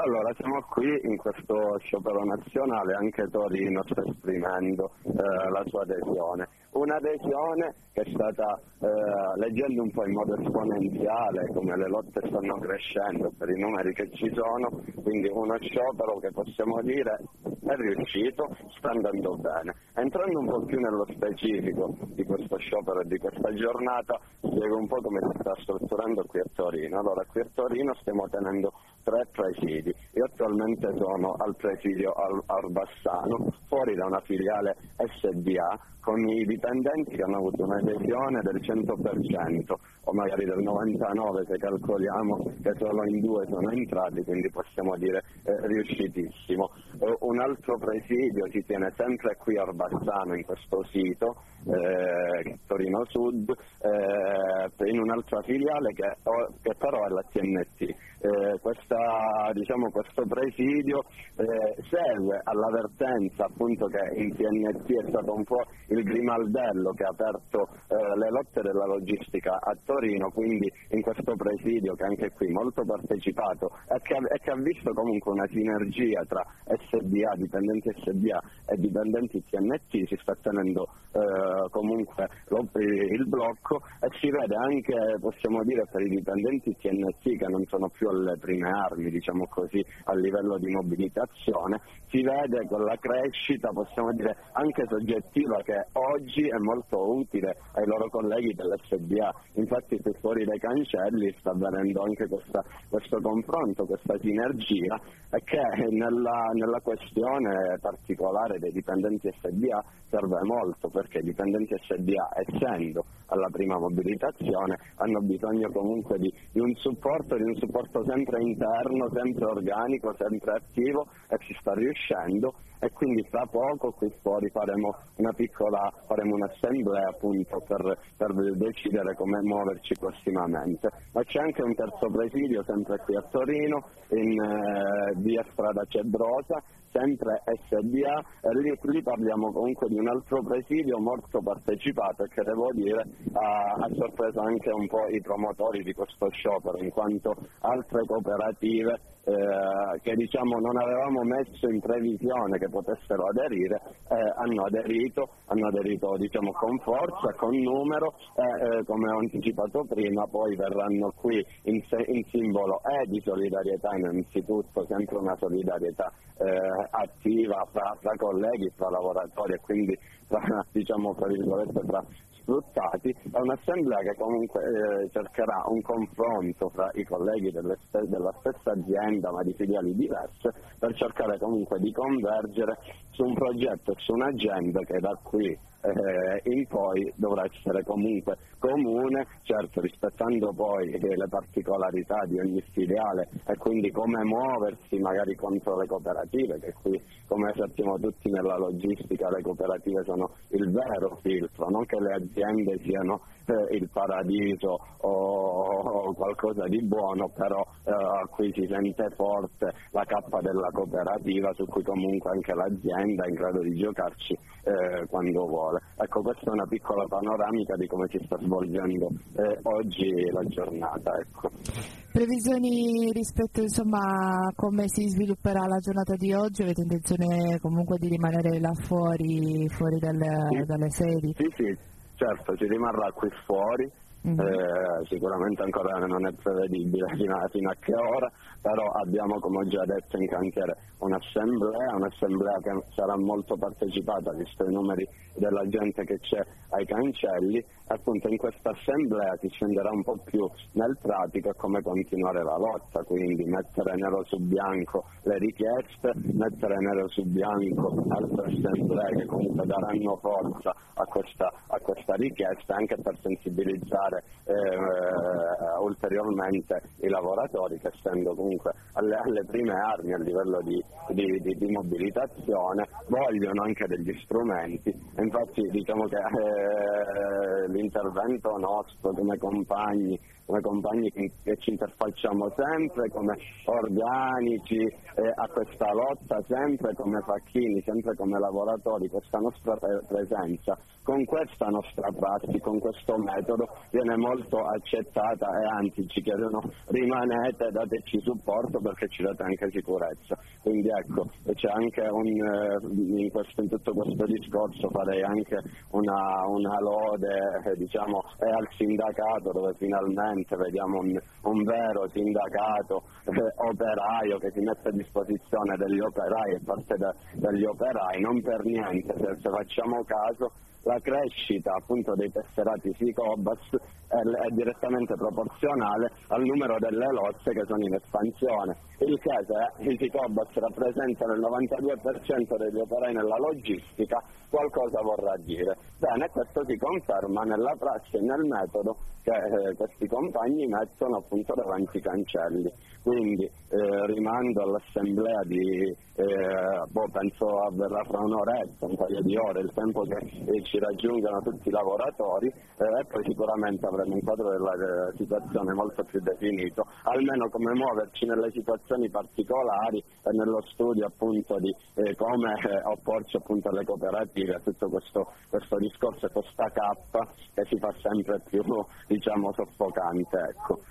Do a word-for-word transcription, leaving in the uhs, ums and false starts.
Allora, siamo qui in questo sciopero nazionale, anche Torino sta esprimendo eh, la sua adesione. Un'adesione che è stata, eh, leggendo un po' in modo esponenziale, come le lotte stanno crescendo per i numeri che ci sono, quindi uno sciopero che possiamo dire è riuscito, sta andando bene. Entrando un po' più nello specifico di questo sciopero e di questa giornata, spiego un po' come si sta strutturando qui a Torino. Allora, qui a Torino stiamo tenendo tre presidi. Io attualmente sono al presidio al Arbassano, fuori da una filiale S D A, con i dipendenti che hanno avuto un'adesione del cento per cento o magari del novantanove per cento se calcoliamo che solo in due sono entrati, quindi possiamo dire eh, riuscitissimo. Eh, un altro presidio si tiene sempre qui a Arbassano, in questo sito, eh, Torino Sud, eh, in un'altra filiale che, che però è la T N T. Eh, questa, diciamo, questo presidio eh, segue all'avvertenza appunto che in T N T è stato un po' il grimaldello che ha aperto eh, le lotte della logistica a Torino, quindi in questo presidio che anche qui molto partecipato e che, e che ha visto comunque una sinergia tra S D A, dipendenti S D A e dipendenti T N T, si sta tenendo eh, comunque lo, il blocco, e si vede anche, possiamo dire, per i dipendenti T N T che non sono più alle prime armi, diciamo così, a livello di mobilitazione, si vede con la crescita, possiamo dire, anche soggettiva, che oggi è molto utile ai loro colleghi dell'S D A. Infatti qui fuori dai cancelli sta avvenendo anche questa, questo confronto, questa sinergia, e che nella, nella questione particolare dei dipendenti S D A serve molto, perché i dipendenti S D A, essendo alla prima mobilitazione, hanno bisogno comunque di, di un supporto, di un supporto sempre interno, sempre organico, sempre attivo, e ci sta riuscendo. E quindi fra poco qui fuori faremo una piccola, faremo un'assemblea appunto per, per decidere come muoverci prossimamente. Ma c'è anche un terzo presidio sempre qui a Torino, in eh, via Strada Cebrosa, sempre S D A, e lì, lì parliamo comunque di un altro presidio molto partecipato e che, devo dire, ha, ha sorpreso anche un po' i promotori di questo sciopero, in quanto altre cooperative eh, che diciamo non avevamo messo in previsione che potessero aderire eh, hanno aderito, hanno aderito diciamo con forza, con numero, e eh, come ho anticipato prima poi verranno qui in, se, in simbolo eh, di solidarietà, innanzitutto sempre una solidarietà eh, attiva fra, fra colleghi, fra lavoratori, e quindi fra, diciamo tra virgolette fra sfruttati. È un'assemblea che comunque eh, cercherà un confronto fra i colleghi delle st- della stessa azienda ma di filiali diverse, per cercare comunque di convergere su un progetto e su un'agenda che da qui eh, in poi dovrà essere comunque comune, certo rispettando poi eh, le particolarità di ogni filiale, e quindi come muoversi magari contro le cooperative, che qui, come sappiamo tutti, nella logistica le cooperative sono il vero filtro, non che le aziende siano eh, il paradiso o, o qualcosa di buono, però eh, qui si sente forte la cappa della cooperativa, su cui comunque anche l'azienda è in grado di giocarci eh, quando vuole. Ecco, questa è una piccola panoramica di come si sta svolgendo eh, oggi la giornata. Ecco. Previsioni rispetto, insomma, a come si svilupperà la giornata di oggi? Avete intenzione comunque di rimanere là fuori, fuori dalle, sì. dalle sedi? Sì, sì, certo, si rimarrà qui fuori. Mm-hmm. Eh, sicuramente ancora non è prevedibile fino a, fino a che ora, però abbiamo, come ho già detto, in cantiere un'assemblea, un'assemblea che sarà molto partecipata visto i numeri della gente che c'è ai cancelli. Appunto in questa assemblea si scenderà un po' più nel pratico e come continuare la lotta, quindi mettere nero su bianco le richieste, mettere nero su bianco altre assemblee che comunque daranno forza a questa, a questa richiesta, anche per sensibilizzare eh, ulteriormente i lavoratori che, essendo comunque alle, alle prime armi a livello di, di, di, di mobilitazione, vogliono anche degli strumenti. Infatti diciamo che eh, l'intervento nostro come compagni come compagni che, che ci interfacciamo sempre, come organici eh, a questa lotta, sempre come facchini, sempre come lavoratori. Questa nostra presenza con questa nostra prassi, con questo metodo viene molto accettata, e anzi ci chiedono: rimanete, dateci supporto perché ci date anche sicurezza. Quindi ecco, c'è anche un, in, questo, in tutto questo discorso farei anche una, una lode eh, diciamo eh, al sindacato, dove finalmente vediamo un, un vero sindacato eh, operaio che si mette a disposizione degli operai e parte da, dagli operai. Non per niente, se, se facciamo caso, la crescita appunto dei tesserati Sicobas è, è direttamente proporzionale al numero delle lozze che sono in espansione, il che se i Sicobas rappresentano il novantadue per cento degli operai nella logistica qualcosa vorrà dire. Bene, questo si conferma nella prassi e nel metodo che eh, questi compagni mettono appunto davanti i cancelli. Quindi eh, rimando all'assemblea di, eh, boh, penso avverrà fra un'oretta, un paio di ore, il tempo che eh, ci raggiungano tutti i lavoratori eh, e poi sicuramente avremo un quadro della eh, situazione molto più definito, almeno come muoverci nelle situazioni particolari e nello studio appunto di eh, come eh, opporci appunto alle cooperative, a tutto questo, questo discorso e questa cappa che si fa sempre più diciamo soffocante, ecco.